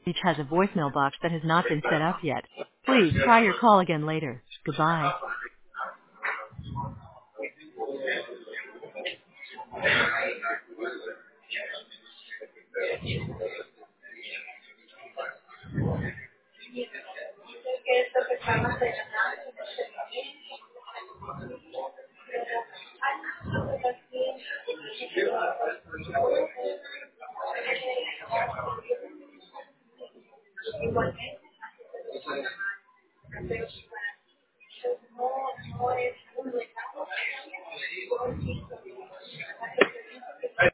Each has a voicemail box that has not been set up yet. Please try your call again later. Goodbye.